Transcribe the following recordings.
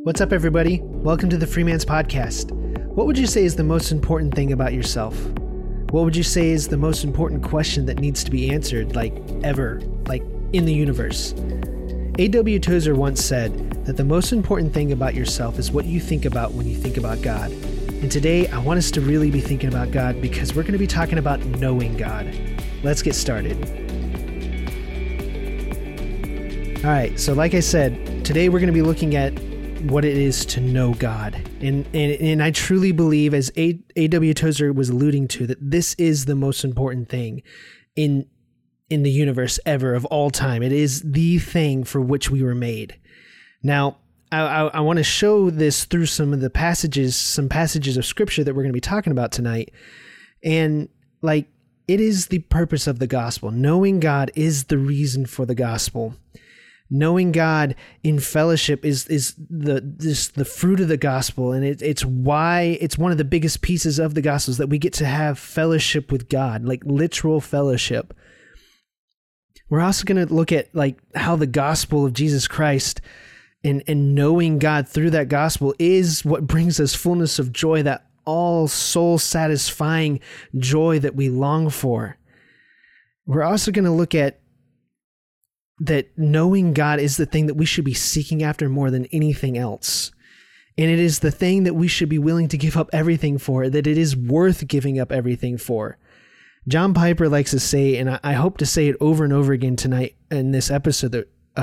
What's up, everybody? Welcome to the Freeman's Podcast. What would you say is the most important thing about yourself? What would you say is the most important question that needs to be answered, ever, in the universe? A.W. Tozer once said that the most important thing about yourself is what you think about when you think about God. And today, I want us to really be thinking about God because we're going to be talking about knowing God. Let's get started. All right, so like I said, today we're going to be looking at what it is to know God. And I truly believe, as A.W. Tozer was alluding to, that this is the most important thing in the universe ever, of all time. It is the thing for which we were made. Now, I want to show this through some passages of scripture that we're going to be talking about tonight. And it is the purpose of the gospel. Knowing God is the reason for the gospel. Knowing God in fellowship is the fruit of the gospel, and it's why it's one of the biggest pieces of the gospel is that we get to have fellowship with God, like literal fellowship. We're also going to look at how the gospel of Jesus Christ and knowing God through that gospel is what brings us fullness of joy, that all soul satisfying joy that we long for. We're also going to look at that knowing God is the thing that we should be seeking after more than anything else. And it is the thing that we should be willing to give up everything for, that it is worth giving up everything for. John Piper likes to say, and I hope to say it over and over again tonight in this episode,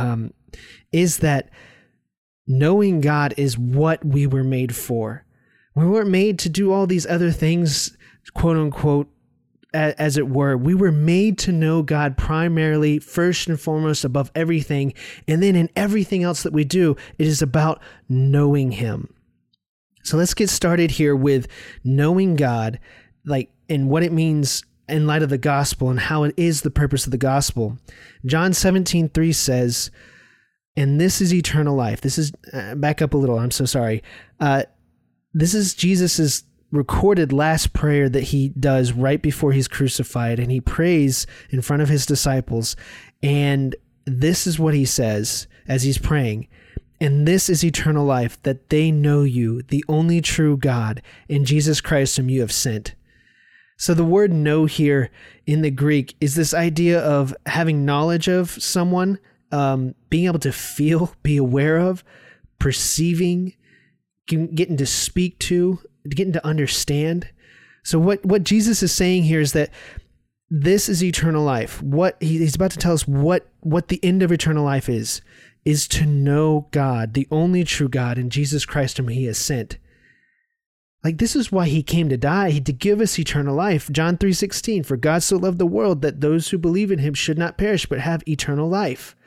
is that knowing God is what we were made for. We weren't made to do all these other things, quote unquote, as it were. We were made to know God primarily, first and foremost, above everything. And then in everything else that we do, it is about knowing Him. So let's get started here with knowing God, and what it means in light of the gospel and how it is the purpose of the gospel. John 17:3 says, and this is eternal life. This is, back up a little, I'm so sorry. This is Jesus's recorded last prayer that he does right before he's crucified, and he prays in front of his disciples. And this is what he says as he's praying. And this is eternal life, that they know you, the only true God, and Jesus Christ whom you have sent. So the word know here in the Greek is this idea of having knowledge of someone, being able to feel, be aware of, perceiving, getting to speak to, getting to understand. So what Jesus is saying here is that this is eternal life. What he's about to tell us what the end of eternal life is to know God, the only true God, and Jesus Christ whom he has sent. This is why he came to die, to give us eternal life. John 3:16, for God so loved the world that those who believe in him should not perish but have eternal life.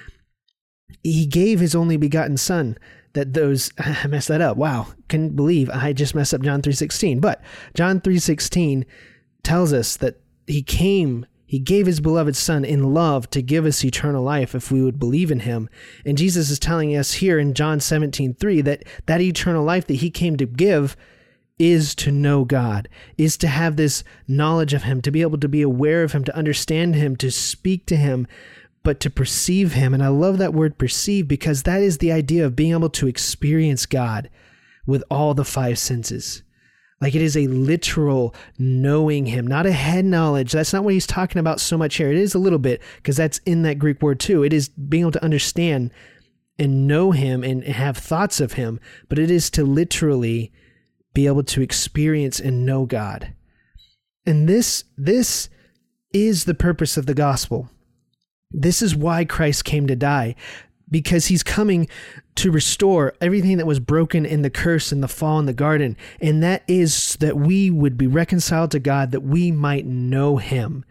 He gave his only begotten son, that those, I messed that up. Wow. Couldn't believe I just messed up John 3:16. But John 3:16 tells us that he gave his beloved son in love to give us eternal life if we would believe in him. And Jesus is telling us here in John 17:3 that eternal life that he came to give is to know God, is to have this knowledge of him, to be able to be aware of him, to understand him, to speak to him, but to perceive him. And I love that word perceive, because that is the idea of being able to experience God with all the five senses. It is a literal knowing him, not a head knowledge. That's not what he's talking about so much here. It is a little bit, because that's in that Greek word too. It is being able to understand and know him and have thoughts of him, but it is to literally be able to experience and know God. And this is the purpose of the gospel. This is why Christ came to die, because he's coming to restore everything that was broken in the curse and the fall in the garden. And that is that we would be reconciled to God, that we might know him.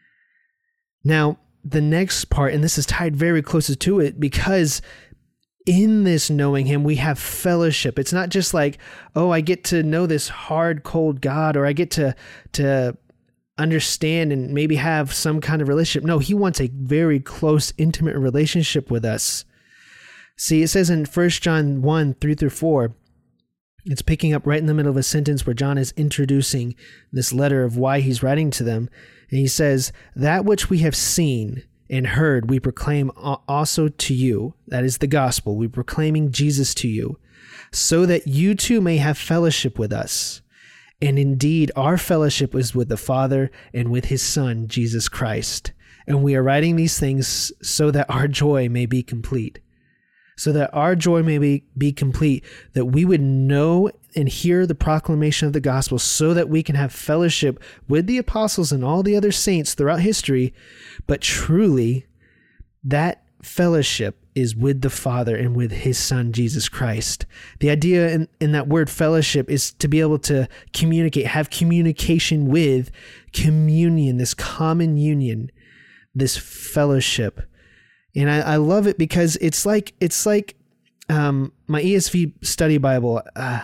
Now, the next part, and this is tied very closely to it, because in this knowing him, we have fellowship. It's not just I get to know this hard, cold God, or I get to understand and maybe have some kind of relationship. No, he wants a very close, intimate relationship with us. See, it says in 1 John 1:3-4, it's picking up right in the middle of a sentence where John is introducing this letter of why he's writing to them. And he says, that which we have seen and heard we proclaim also to you. That is the gospel. We're proclaiming Jesus to you, so that you too may have fellowship with us. And indeed, our fellowship is with the Father and with his Son, Jesus Christ. And we are writing these things so that our joy may be complete. So that our joy may be complete, that we would know and hear the proclamation of the gospel, so that we can have fellowship with the apostles and all the other saints throughout history. But truly, that fellowship is with the Father and with his Son, Jesus Christ. The idea in that word fellowship is to be able to communicate, have communication with, communion, this common union, this fellowship. And I love it because it's like my ESV study Bible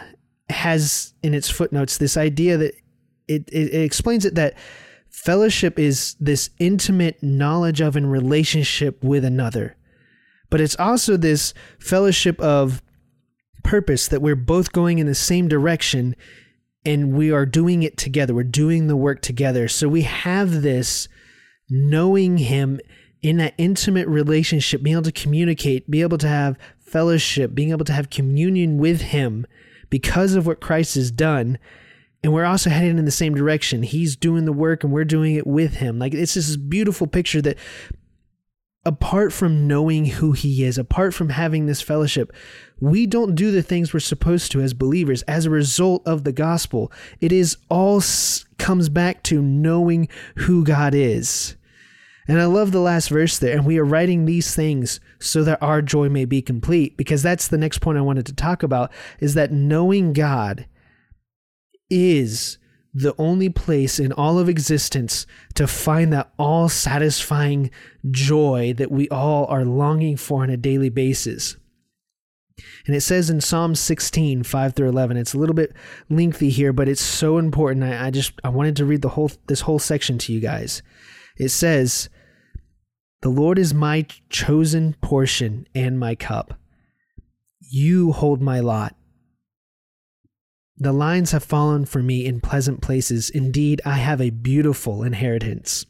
has in its footnotes this idea that it explains it that fellowship is this intimate knowledge of and relationship with another. But it's also this fellowship of purpose, that we're both going in the same direction and we are doing it together. We're doing the work together. So we have this knowing him in that intimate relationship, being able to communicate, be able to have fellowship, being able to have communion with him because of what Christ has done. And we're also headed in the same direction. He's doing the work and we're doing it with him. Like, it's this beautiful picture that apart from knowing who he is, apart from having this fellowship, we don't do the things we're supposed to as believers as a result of the gospel. It is all comes back to knowing who God is. And I love the last verse there. And we are writing these things so that our joy may be complete, because that's the next point I wanted to talk about, is that knowing God is the only place in all of existence to find that all satisfying joy that we all are longing for on a daily basis. And it says in Psalm 16, 5-11, it's a little bit lengthy here, but it's so important. I wanted to read this whole section to you guys. It says, "The Lord is my chosen portion and my cup. You hold my lot. The lines have fallen for me in pleasant places. Indeed, I have a beautiful inheritance.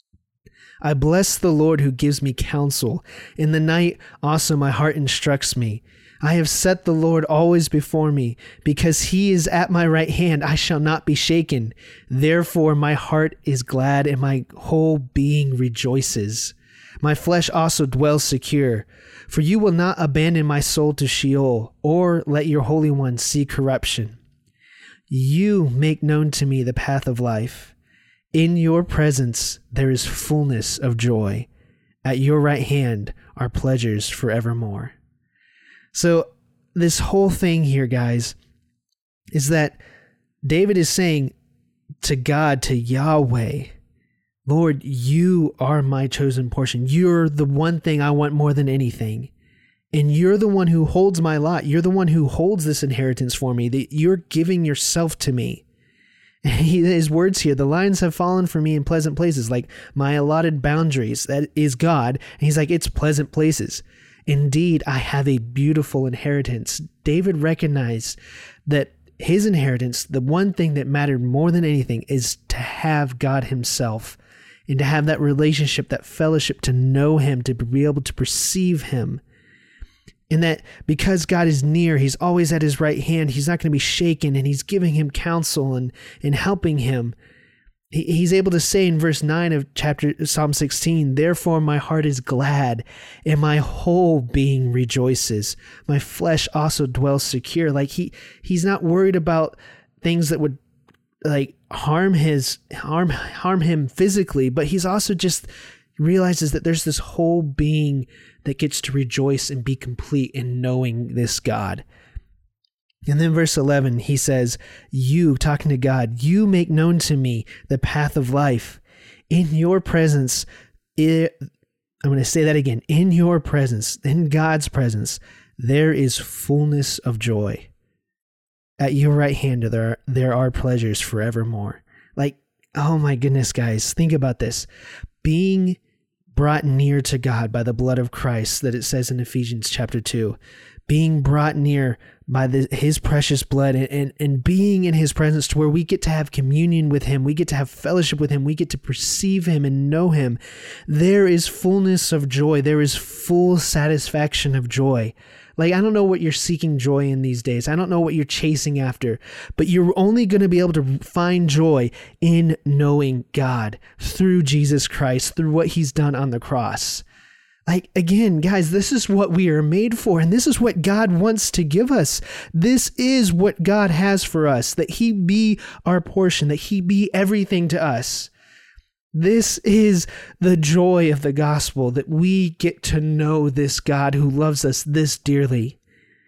I bless the Lord who gives me counsel. In the night also my heart instructs me. I have set the Lord always before me. Because he is at my right hand, I shall not be shaken. Therefore my heart is glad and my whole being rejoices. My flesh also dwells secure. For you will not abandon my soul to Sheol, or let your Holy One see corruption. You make known to me the path of life. In your presence there is fullness of joy. At your right hand are pleasures forevermore." So this whole thing here, guys, is that David is saying to God, to Yahweh, "Lord, you are my chosen portion. You're the one thing I want more than anything. And you're the one who holds my lot. You're the one who holds this inheritance for me, that you're giving yourself to me." And his words here, "The lines have fallen for me in pleasant places," like my allotted boundaries, that is God. And he's like, it's pleasant places. Indeed, I have a beautiful inheritance. David recognized that his inheritance, the one thing that mattered more than anything, is to have God himself and to have that relationship, that fellowship, to know him, to be able to perceive him. And that because God is near, he's always at his right hand, he's not going to be shaken, and he's giving him counsel and helping him. He's able to say in verse 9 of Psalm 16, "Therefore my heart is glad and my whole being rejoices. My flesh also dwells secure." Like he's not worried about things that would like harm him physically, but he's also just realizes that there's this whole being that gets to rejoice and be complete in knowing this God. And then verse 11, he says, "You," talking to God, "you make known to me the path of life. In your presence," I'm going to say that again, "in your presence, in God's presence, there is fullness of joy. At your right hand there are pleasures forevermore." Like, oh my goodness, guys, think about this. Being brought near to God by the blood of Christ, that it says in Ephesians chapter 2, being brought near by his precious blood and being in his presence, to where we get to have communion with him, we get to have fellowship with him, we get to perceive him and know him. There is fullness of joy. There is full satisfaction of joy. Like, I don't know what you're seeking joy in these days. I don't know what you're chasing after, but you're only going to be able to find joy in knowing God through Jesus Christ, through what he's done on the cross. Like, again, guys, this is what we are made for, and this is what God wants to give us. This is what God has for us, that he be our portion, that he be everything to us. This is the joy of the gospel, that we get to know this God who loves us this dearly.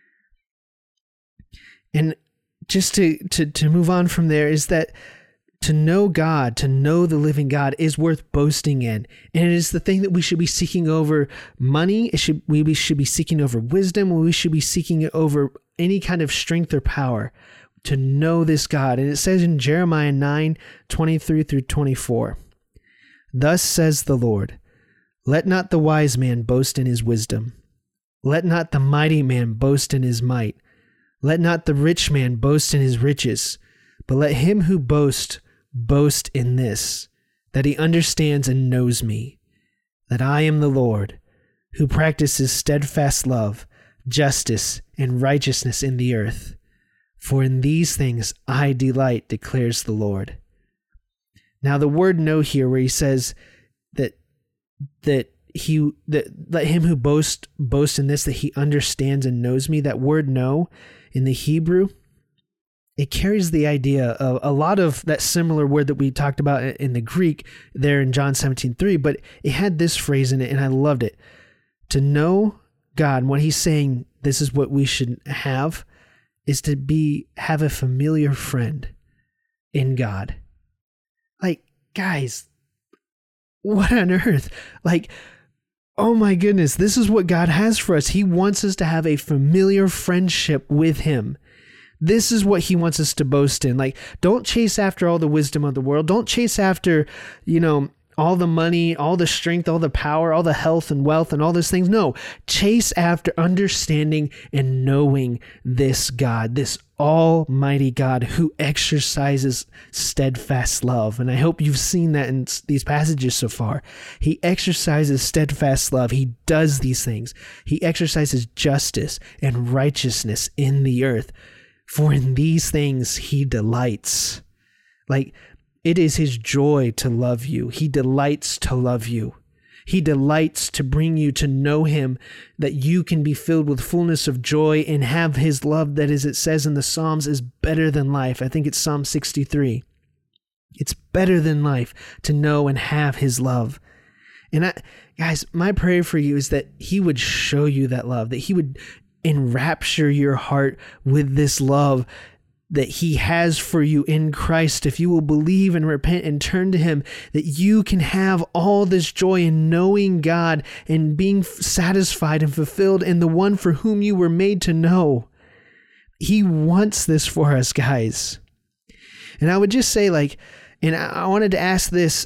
And just to move on from there is that to know God, to know the living God is worth boasting in. And it is the thing that we should be seeking over money. We should be seeking over wisdom. We should be seeking it over any kind of strength or power to know this God. And it says in Jeremiah 9:23-24, "Thus says the Lord, let not the wise man boast in his wisdom. Let not the mighty man boast in his might. Let not the rich man boast in his riches. But let him who boasts boast in this, that he understands and knows me, that I am the Lord, who practices steadfast love, justice, and righteousness in the earth. For in these things I delight, declares the Lord." Now the word "know" here, where he says that let him who boast in this, that he understands and knows me. That word "know" in the Hebrew, it carries the idea of a lot of that similar word that we talked about in the Greek there in John 17:3, but it had this phrase in it, and I loved it. To know God, what he's saying, this is what we should have, is to have a familiar friend in God. Like, guys, what on earth? Like, oh my goodness, this is what God has for us. He wants us to have a familiar friendship with him. This is what he wants us to boast in. Like, don't chase after all the wisdom of the world. Don't chase after, all the money, all the strength, all the power, all the health and wealth and all those things. No, chase after understanding and knowing this God, this almighty God who exercises steadfast love. And I hope you've seen that in these passages so far. He exercises steadfast love. He does these things. He exercises justice and righteousness in the earth. For in these things he delights. Like, it is his joy to love you. He delights to love you. He delights to bring you to know him, that you can be filled with fullness of joy and have his love that, as it says in the Psalms, is better than life. I think it's Psalm 63. It's better than life to know and have his love. And guys, my prayer for you is that he would show you that love, that he would enrapture your heart with this love that he has for you in Christ. If you will believe and repent and turn to him, that you can have all this joy in knowing God and being satisfied and fulfilled in the one for whom you were made to know. He wants this for us, guys. And I would just say, and I wanted to ask this,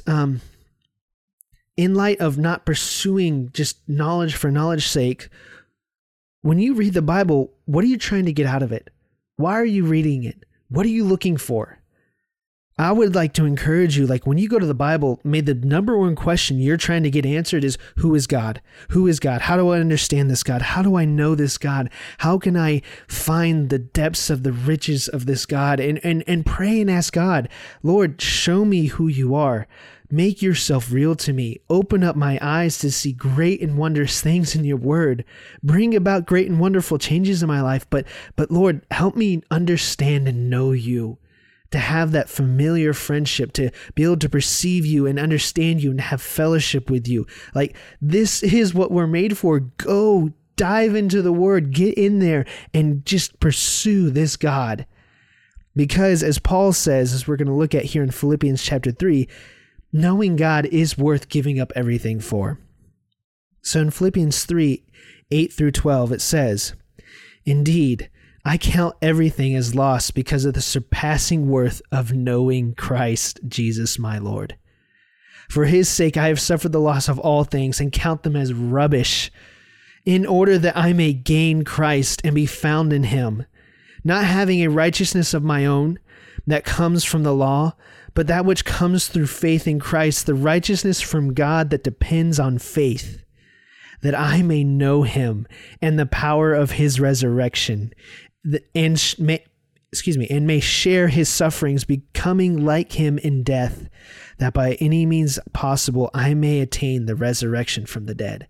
in light of not pursuing just knowledge for knowledge's sake, when you read the Bible, what are you trying to get out of it? Why are you reading it? What are you looking for? I would like to encourage you, when you go to the Bible, may the number one question you're trying to get answered is, who is God? Who is God? How do I understand this God? How do I know this God? How can I find the depths of the riches of this God? And pray and ask God, Lord, show me who you are. Make yourself real to me. Open up my eyes to see great and wondrous things in your word. Bring about great and wonderful changes in my life. But Lord, help me understand and know you, to have that familiar friendship, to be able to perceive you and understand you and have fellowship with you. This is what we're made for. Go dive into the word, get in there and just pursue this God. Because as Paul says, as we're going to look at here in Philippians chapter 3, knowing God is worth giving up everything for. So in Philippians 3, 8-12, it says, "Indeed, I count everything as loss because of the surpassing worth of knowing Christ Jesus my Lord. For his sake I have suffered the loss of all things and count them as rubbish, in order that I may gain Christ and be found in him, not having a righteousness of my own that comes from the law, but that which comes through faith in Christ, the righteousness from God that depends on faith, that I may know him and the power of his resurrection, and may share his sufferings, becoming like him in death, that by any means possible I may attain the resurrection from the dead.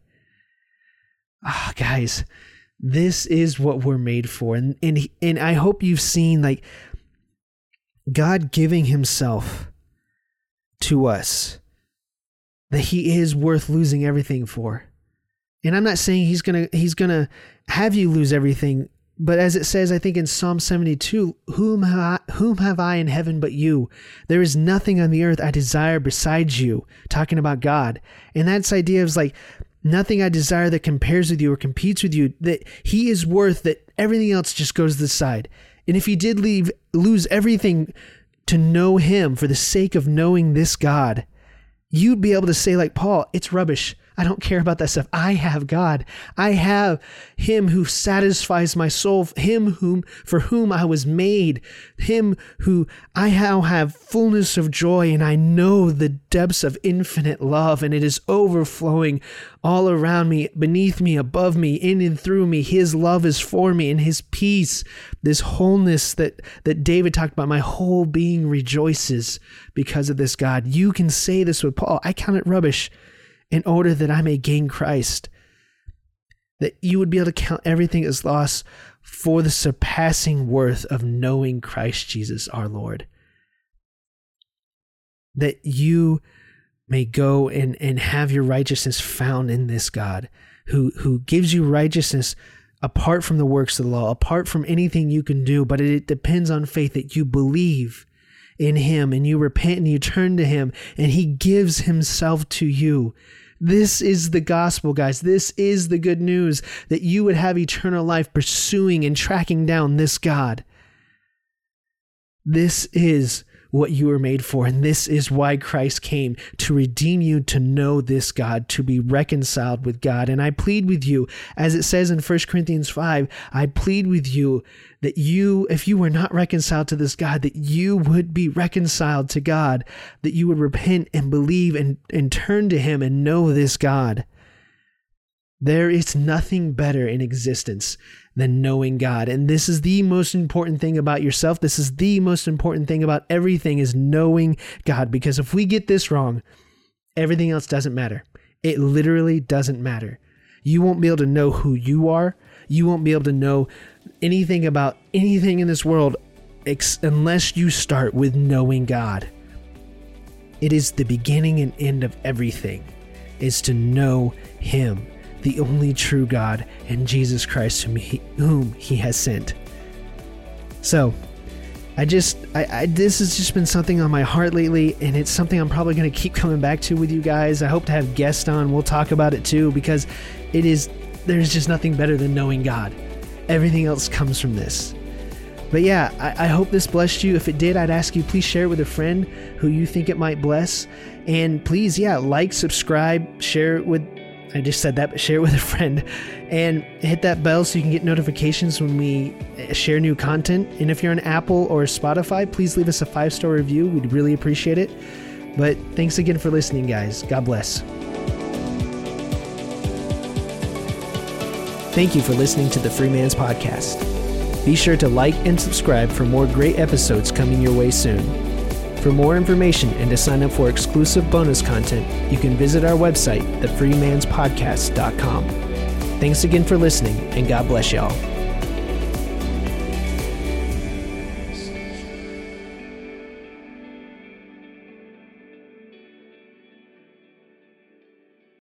Guys, this is what we're made for. And I hope you've seen, like, God giving himself to us, that he is worth losing everything for. And I'm not saying he's gonna have you lose everything, but as it says, I think in Psalm 72, whom have I in heaven but you? There is nothing on the earth I desire besides you, talking about God. And that's the idea of, like, nothing I desire that compares with you or competes with you, that he is worth, that everything else just goes to the side. And if you did lose everything to know him for the sake of knowing this God, you'd be able to say, like Paul, it's rubbish. I don't care about that stuff. I have God. I have him who satisfies my soul, him for whom I was made, him who I now have fullness of joy, and I know the depths of infinite love, and it is overflowing all around me, beneath me, above me, in and through me. His love is for me, and his peace, this wholeness that David talked about, my whole being rejoices because of this God. You can say this with Paul, I count it rubbish in order that I may gain Christ. That you would be able to count everything as loss for the surpassing worth of knowing Christ Jesus our Lord. That you may go and have your righteousness found in this God who gives you righteousness apart from the works of the law, apart from anything you can do, but it depends on faith, that you believe in him and you repent and you turn to him and he gives himself to you. This is the gospel, guys. This is the good news, that you would have eternal life pursuing and tracking down this God. This is what you were made for, and this is why Christ came, to redeem you, to know this God, to be reconciled with God. And I plead with you, as it says in 1 Corinthians 5, I plead with you that you, if you were not reconciled to this God, that you would be reconciled to God, that you would repent and believe and turn to him and know this God. There is nothing better in existence than knowing God. And this is the most important thing about yourself. This is the most important thing about everything, is knowing God. Because if we get this wrong, everything else doesn't matter. It literally doesn't matter. You won't be able to know who you are. You won't be able to know anything about anything in this world unless you start with knowing God. It is the beginning and end of everything, is to know him, the only true God, and Jesus Christ whom he has sent. So this has just been something on my heart lately, and it's something I'm probably going to keep coming back to with you guys. I hope to have guests on. We'll talk about it too, because there's just nothing better than knowing God. Everything else comes from this. But yeah, I hope this blessed you. If it did, I'd ask you, please share it with a friend who you think it might bless. And please, like, subscribe, share it with, I just said that, but share it with a friend, and hit that bell so you can get notifications when we share new content. And if you're on Apple or Spotify, please leave us a 5-star review. We'd really appreciate it. But thanks again for listening, guys. God bless. Thank you for listening to the Free Man's Podcast. Be sure to like and subscribe for more great episodes coming your way soon. For more information and to sign up for exclusive bonus content, you can visit our website, thefreemanspodcast.com. Thanks again for listening, and God bless y'all.